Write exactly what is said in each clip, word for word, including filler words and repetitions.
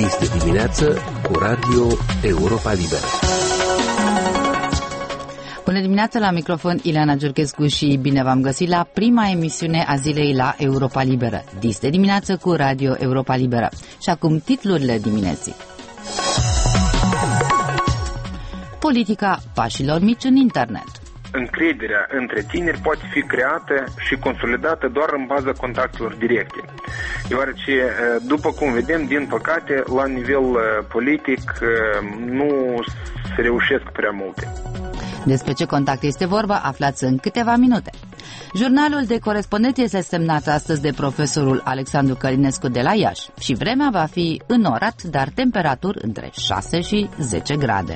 Dis de dimineață cu Radio Europa Liberă. Bună dimineața, la microfon Ileana Giurchescu și bine v-am găsit la prima emisiune a zilei la Europa Liberă. Dis de dimineață cu Radio Europa Liberă. Și acum titlurile dimineții. Politica pașilor mici în internet. Încrederea între tineri poate fi creată și consolidată doar în baza contactelor directe. Deoarece, după cum vedem, din păcate, la nivel politic nu se reușesc prea multe. Despre ce contact este vorba, aflați în câteva minute. Jurnalul de corespondență este semnat astăzi de profesorul Alexandru Călinescu de la Iași și vremea va fi înorat, dar temperaturi între șase și zece grade.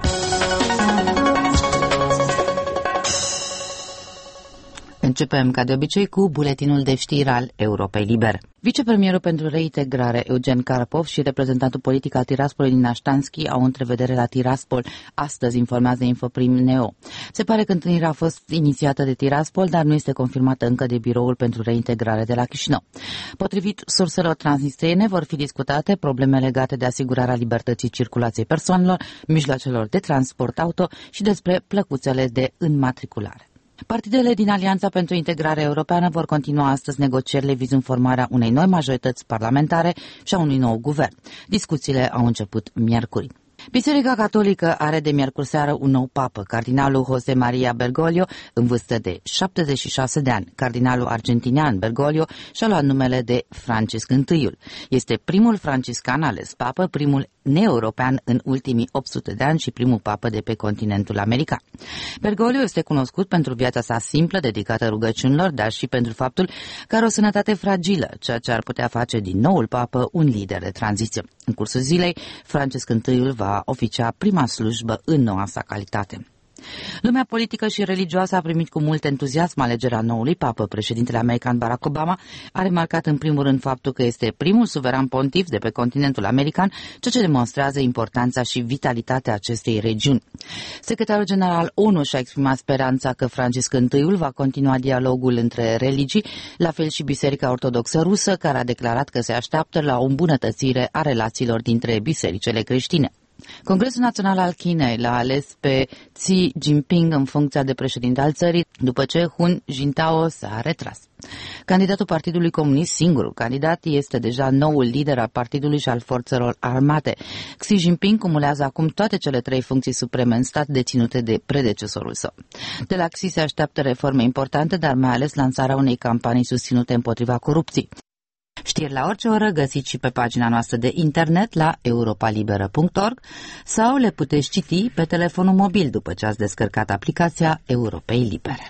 Începem, ca de obicei, cu buletinul de știri al Europei Libere. Vicepremierul pentru reintegrare, Eugen Karpov, și reprezentantul politic al Tiraspolului, Nina Ștanski, au întrevedere la Tiraspol. Astăzi, informează Infoprim Neo. Se pare că întâlnirea a fost inițiată de Tiraspol, dar nu este confirmată încă de Biroul pentru Reintegrare de la Chișinău. Potrivit surselor transnistriene, vor fi discutate probleme legate de asigurarea libertății circulației persoanelor, mijloacelor de transport auto și despre plăcuțele de înmatriculare. Partidele din Alianța pentru Integrare Europeană vor continua astăzi negocierile vizând formarea unei noi majorități parlamentare și a unui nou guvern. Discuțiile au început miercuri. Biserica Catolică are de miercuri seară un nou papă, cardinalul José María Bergoglio, în vârstă de șaptezeci și șase de ani. Cardinalul argentinian Bergoglio și-a luat numele de Francisc întâiul. Este primul franciscan ales papă, primul neeuropean în ultimii opt sute de ani și primul papă de pe continentul american. Bergoglio este cunoscut pentru viața sa simplă, dedicată rugăciunilor, dar și pentru faptul că are o sănătate fragilă, ceea ce ar putea face din noul papă un lider de tranziție. În cursul zilei, Francisc întâiul va oficia prima slujbă în noua sa calitate. Lumea politică și religioasă a primit cu mult entuziasm alegerea noului papă. Președintele american Barack Obama a remarcat în primul rând faptul că este primul suveran pontif de pe continentul american, ceea ce demonstrează importanța și vitalitatea acestei regiuni. Secretarul general O N U și-a exprimat speranța că Francisc întâiul va continua dialogul între religii, la fel și Biserica Ortodoxă Rusă, care a declarat că se așteaptă la o îmbunătățire a relațiilor dintre bisericile creștine. Congresul Național al Chinei l-a ales pe Xi Jinping în funcția de președinte al țării, după ce Hun Jintao s-a retras. Candidatul Partidului Comunist, singurul candidat, este deja noul lider al partidului și al forțelor armate. Xi Jinping cumulează acum toate cele trei funcții supreme în stat deținute de predecesorul său. De la Xi se așteaptă reforme importante, dar mai ales lansarea unei campanii susținute împotriva corupției. Știri la orice oră găsiți și pe pagina noastră de internet la europalibera punct org sau le puteți citi pe telefonul mobil după ce ați descărcat aplicația Europei Libere.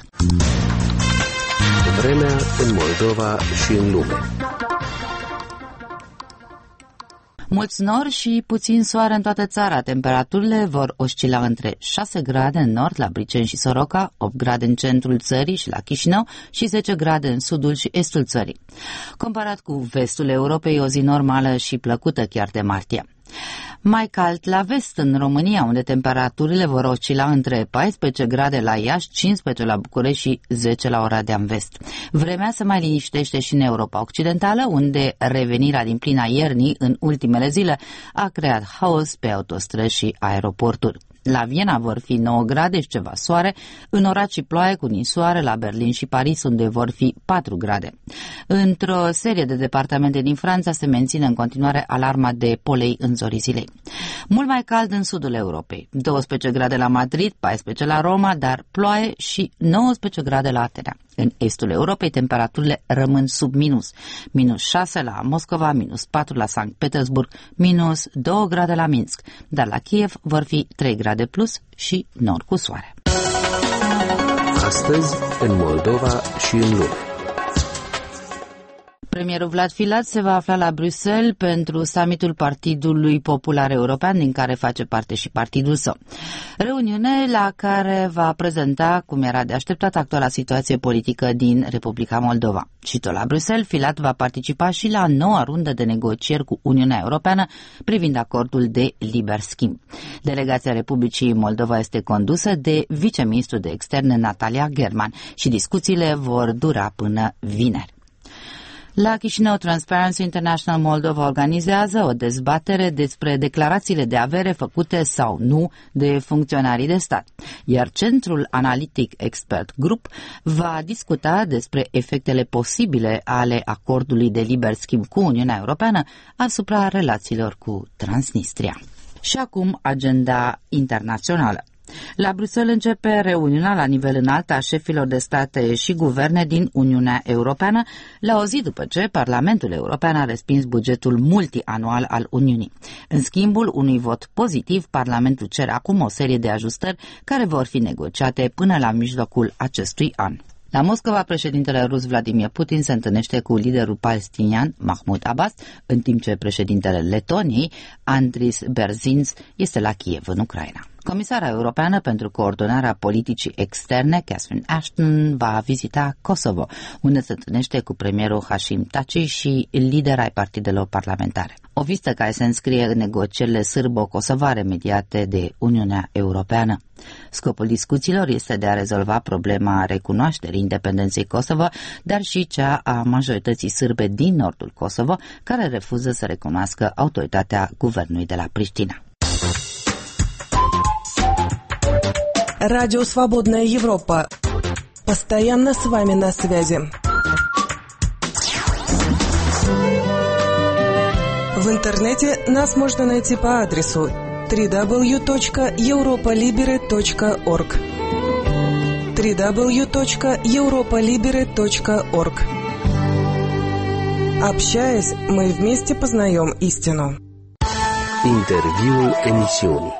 Vremea în Moldova și în lume. Mulți nori și puțin soare în toată țara. Temperaturile vor oscila între șase grade în nord, la Briceni și Soroca, opt grade în centrul țării și la Chișinău și zece grade în sudul și estul țării. Comparat cu vestul Europei, o zi normală și plăcută chiar de martie. Mai cald la vest, în România, unde temperaturile vor oscila între paisprezece grade la Iași, cincisprezece la București și zece la Oradea în vest. Vremea se mai liniștește și în Europa Occidentală, unde revenirea din plina iernii în ultimele zile a creat haos pe autostrăzi și aeroporturi. La Viena vor fi nouă grade și ceva soare, în oraș și ploaie cu ninsoare, la Berlin și Paris, unde vor fi patru grade. Într-o serie de departamente din Franța se menține în continuare alarma de polei în zorii zilei. Mult mai cald în sudul Europei, douăsprezece grade la Madrid, paisprezece la Roma, dar ploaie și nouăsprezece grade la Atena. În estul Europei, temperaturile rămân sub minus. Minus șase la Moscova, minus patru la Sankt Petersburg, minus doi grade la Minsk, dar la Kiev vor fi trei grade plus și nord cu soare. Astăzi, în Moldova și în lume. Premierul Vlad Filat se va afla la Bruxelles pentru summitul Partidului Popular European, din care face parte și partidul său. Reuniune la care va prezenta, cum era de așteptat, actuala situație politică din Republica Moldova. Și tot la Bruxelles, Filat va participa și la noua rundă de negocieri cu Uniunea Europeană privind acordul de liber schimb. Delegația Republicii Moldova este condusă de viceministrul de externe Natalia German și discuțiile vor dura până vineri. La Chișinău, Transparency International Moldova organizează o dezbatere despre declarațiile de avere făcute sau nu de funcționarii de stat, iar Centrul Analitic Expert Group va discuta despre efectele posibile ale acordului de liber schimb cu Uniunea Europeană asupra relațiilor cu Transnistria. Și acum, agenda internațională. La Bruxelles începe reuniunea la nivel înalt a șefilor de state și guverne din Uniunea Europeană, la o zi după ce Parlamentul European a respins bugetul multianual al Uniunii. În schimbul unui vot pozitiv, Parlamentul cere acum o serie de ajustări care vor fi negociate până la mijlocul acestui an. La Moscova, președintele rus Vladimir Putin se întâlnește cu liderul palestinian Mahmoud Abbas, în timp ce președintele Letoniei, Andris Berzins, este la Kiev, în Ucraina. Comisara europeană pentru coordonarea politicii externe, Catherine Ashton, va vizita Kosovo, unde se întâlnește cu premierul Hashim Thaci și lideri ai partidelor parlamentare. O vizită care se înscrie în negocierile sârbo-kosovare mediate de Uniunea Europeană. Scopul discuțiilor este de a rezolva problema recunoașterii independenței Kosovo, dar și cea a majorității sârbe din nordul Kosovo, care refuză să recunoască autoritatea guvernului de la Priștina. Радио «Свободная Европа». Постоянно с вами на связи. В интернете нас можно найти по адресу дабл ю дабл ю дабл ю точка европа либере точка орг дабл ю дабл ю дабл ю точка европа либере точка орг. Общаясь, мы вместе познаем истину. Interviul emisiunii.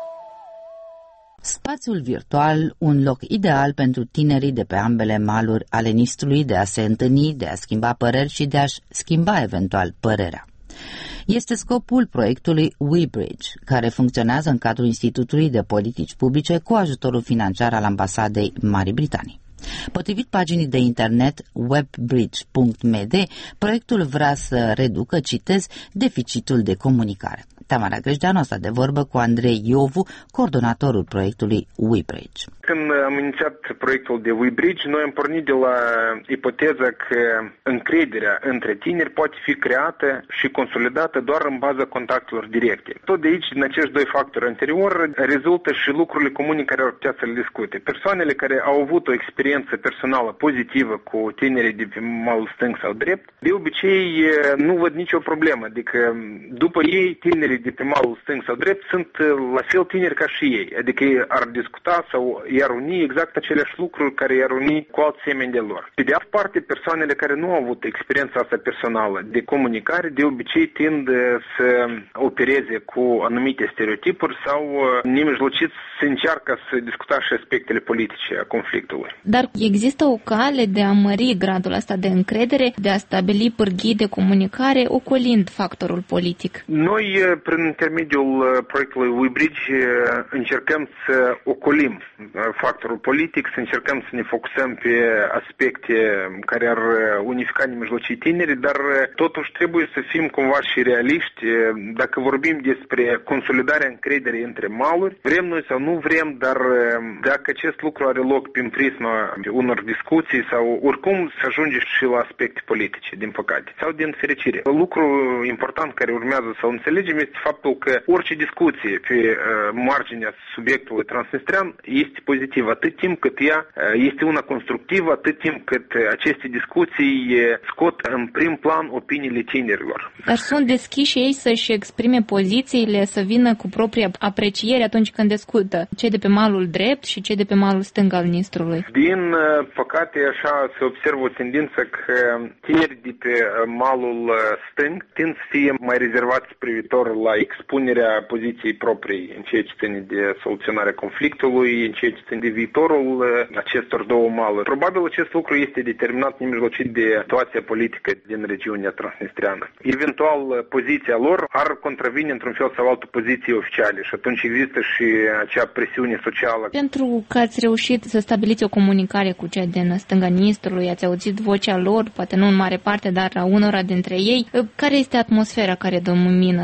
Spațiul virtual, un loc ideal pentru tinerii de pe ambele maluri ale Nistrului de a se întâlni, de a schimba păreri și de a-și schimba eventual părerea. Este scopul proiectului WeBridge, care funcționează în cadrul Institutului de Politici Publice cu ajutorul financiar al Ambasadei Marii Britanii. Potrivit paginii de internet webbridge punct m d, proiectul vrea să reducă, citez, deficitul de comunicare. Tamara Grejdeanu a stat de vorbă cu Andrei Iovu, coordonatorul proiectului WeBridge. Când am inițiat proiectul de WeBridge, noi am pornit de la ipoteza că încrederea între tineri poate fi creată și consolidată doar în baza contactelor directe. Tot de aici, din acești doi factori anterior, rezultă și lucrurile comune care ar putea să le discute. Persoanele care au avut o experiență personală pozitivă cu tinerii de pe malul stâng sau drept, de obicei nu văd nicio problemă. Adică după ei, tinerii de pe malul stâng sau drept sunt la fel tineri ca și ei. Adică ei ar discuta sau i-ar uni exact aceleași lucruri care i-ar uni cu alți semeni de lor. Pe de altă parte, persoanele care nu au avut experiența asta personală de comunicare, de obicei tind să opereze cu anumite stereotipuri sau nemijlocit să încearcă să discuta și aspectele politice a conflictului. Dar există o cale de a mări gradul ăsta de încredere, de a stabili pârghii de comunicare, ocolind factorul politic? Noi, prin intermediul proiectului WeBridge, încercăm să ocolim factorul politic, să încercăm să ne focusăm pe aspecte care ar unifica nemijlocii tineri, dar totuși trebuie să fim cumva și realiști. Dacă vorbim despre consolidarea încrederii între maluri, vrem noi sau nu vrem, dar dacă acest lucru are loc prin prisma unor discuții sau oricum să ajunge și la aspecte politice, din păcate, sau din fericire. Lucru important care urmează să înțelegem este faptul că orice discuție pe marginea subiectului transnistrian este pozitiv, atât timp cât ea este una constructivă, atât timp cât aceste discuții scot în prim plan opiniile tinerilor. Dar sunt deschiși ei să-și exprime pozițiile, să vină cu propria apreciere atunci când discută, cei de pe malul drept și cei de pe malul stâng al Nistrului? Din păcate, așa se observă o tendință că tinerii de pe malul stâng tind să fie mai rezervați privitor la expunerea poziției proprii în ceea ce ține de soluționarea conflictului, în ceea ce ține de viitorul acestor două maluri. Probabil acest lucru este determinat nemijlocit de situația politică din regiunea transnistriană. Eventual, poziția lor ar contravine într-un fel sau altul poziției oficiale și atunci există și acea presiune socială. Pentru că ați reușit să stabiliți o comunicare cu cei din stânga Nistrului, ați auzit vocea lor, poate nu în mare parte, dar a unora dintre ei, care este atmosfera care domină? Sunt ei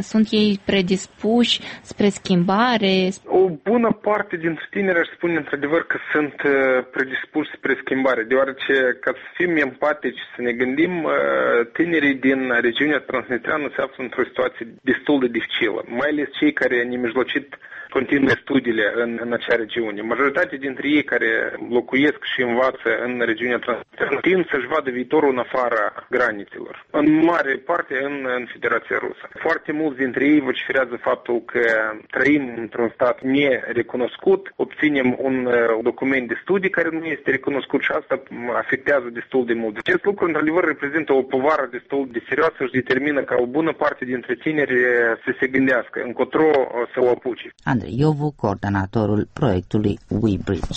ei predispuși spre schimbare? O bună parte dintre tineri aș spune într-adevăr că sunt predispuși spre schimbare, deoarece, ca să fim empatici, să ne gândim, tinerii din regiunea transnistreană se află într-o situație destul de dificilă, mai ales cei care nemijlocit continuă studiile în, în acea regiune. Majoritatea dintre ei care locuiesc și învață în regiunea transnistreană tind să-și vadă viitorul în afara granițelor, în mare parte în, în Federația Rusă. Foarte mulți dintre ei vociferează faptul că trăim într-un stat nerecunoscut, obținem un uh, document de studii care nu este recunoscut și asta afectează destul de mult. Acest lucru, într-adevăr, reprezintă o povară destul de serioasă și determină ca o bună parte dintre tineri să se gândească încotro să o apuce. Andrei Iovu, coordonatorul proiectului WeBridge.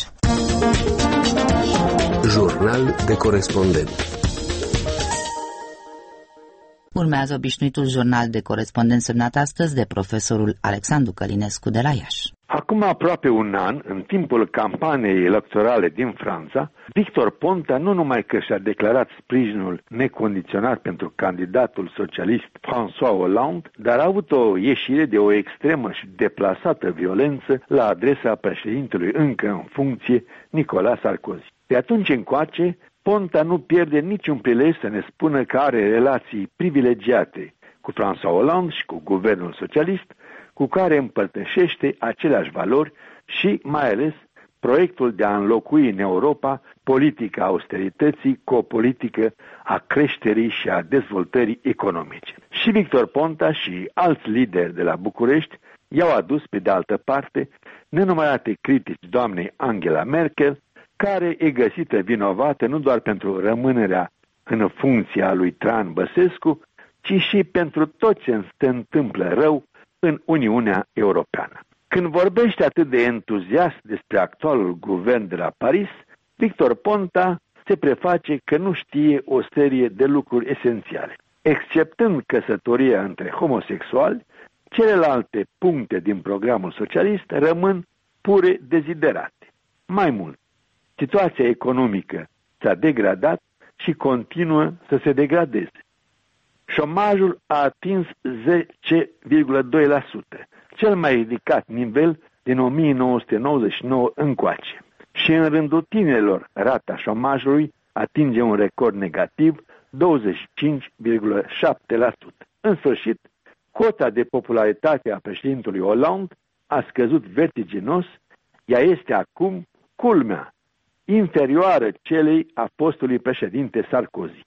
Jurnal de corespondent. Urmează obișnuitul jurnal de corespondent semnat astăzi de profesorul Alexandru Călinescu de la Iași. Acum aproape un an, în timpul campaniei electorale din Franța, Victor Ponta nu numai că și-a declarat sprijinul necondiționat pentru candidatul socialist François Hollande, dar a avut o ieșire de o extremă și deplasată violență la adresa președintelui încă în funcție, Nicolas Sarkozy. De atunci încoace, Ponta nu pierde niciun prilej să ne spună că are relații privilegiate cu François Hollande și cu guvernul socialist, cu care împărtășește aceleași valori și, mai ales, proiectul de a înlocui în Europa politica austerității cu o politică a creșterii și a dezvoltării economice. Și Victor Ponta și alți lideri de la București i-au adus, pe de altă parte, nenumărate critici doamnei Angela Merkel, care e găsită vinovată nu doar pentru rămânerea în funcția lui Traian Băsescu, ci și pentru tot ce se întâmplă rău în Uniunea Europeană. Când vorbește atât de entuziast despre actualul guvern de la Paris, Victor Ponta se preface că nu știe o serie de lucruri esențiale. Exceptând căsătoria între homosexuali, celelalte puncte din programul socialist rămân pure deziderate. Mai mult, situația economică s-a degradat și continuă să se degradeze. Șomajul a atins zece virgulă doi la sută, cel mai ridicat nivel din o mie nouă sute nouăzeci și nouă încoace. Și în rândul tinerilor, rata șomajului atinge un record negativ, douăzeci și cinci virgulă șapte la sută. În sfârșit, cota de popularitate a președintelui Hollande a scăzut vertiginos, ea este acum, culmea, inferioară celei a fostului președinte Sarkozy.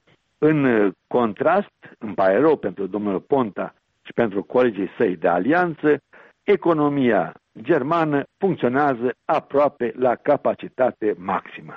În contrast, îmi pare rău pentru domnul Ponta și pentru colegii săi de alianță, economia germană funcționează aproape la capacitate maximă.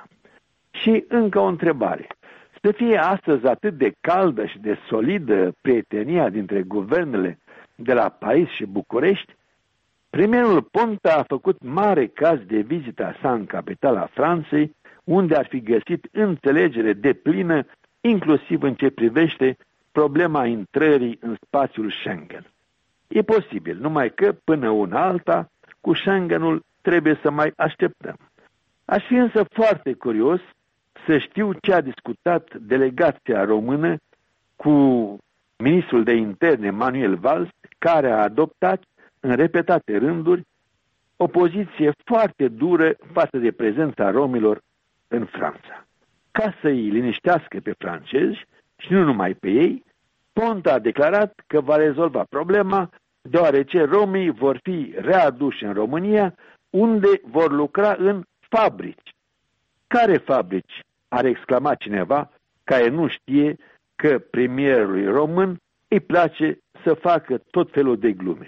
Și încă o întrebare. Să fie astăzi atât de caldă și de solidă prietenia dintre guvernele de la Paris și București, premierul Ponta a făcut mare caz de vizita sa în capitala Franței, unde ar fi găsit înțelegere deplină, inclusiv în ce privește problema intrării în spațiul Schengen. E posibil, numai că, până una alta, cu Schengenul trebuie să mai așteptăm. Aș fi însă foarte curios să știu ce a discutat delegația română cu ministrul de interne Manuel Valls, care a adoptat în repetate rânduri o poziție foarte dură față de prezența romilor în Franța. Ca să îi liniștească pe francezi și nu numai pe ei, Ponta a declarat că va rezolva problema deoarece romii vor fi readuși în România, unde vor lucra în fabrici. Care fabrici? Ar exclama cineva care nu știe că premierului român îi place să facă tot felul de glume.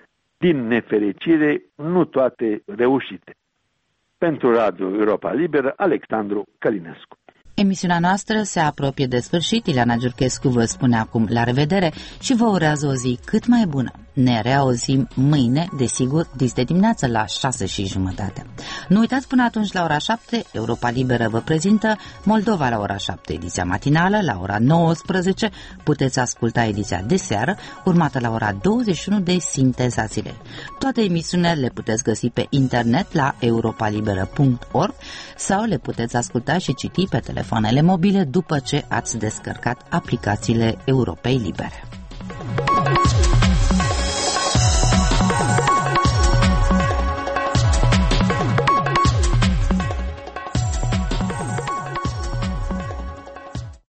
Din nefericire, nu toate reușite. Pentru Radio Europa Liberă, Alexandru Călinescu. Emisiunea noastră se apropie de sfârșit. Ileana Giurchescu vă spune acum la revedere și vă urează o zi cât mai bună. Ne reauzim mâine, desigur, dis de dimineață la șase și jumătate. Nu uitați, până atunci la ora șapte, Europa Liberă vă prezintă Moldova la ora șapte, ediția matinală, la ora nouăsprezece puteți asculta ediția de seară, urmată la ora douăzeci și unu de Sinteza Zilei. Toate emisiunile le puteți găsi pe internet la europa liberă punct org sau le puteți asculta și citi pe telefoanele mobile după ce ați descărcat aplicațiile Europei Libere.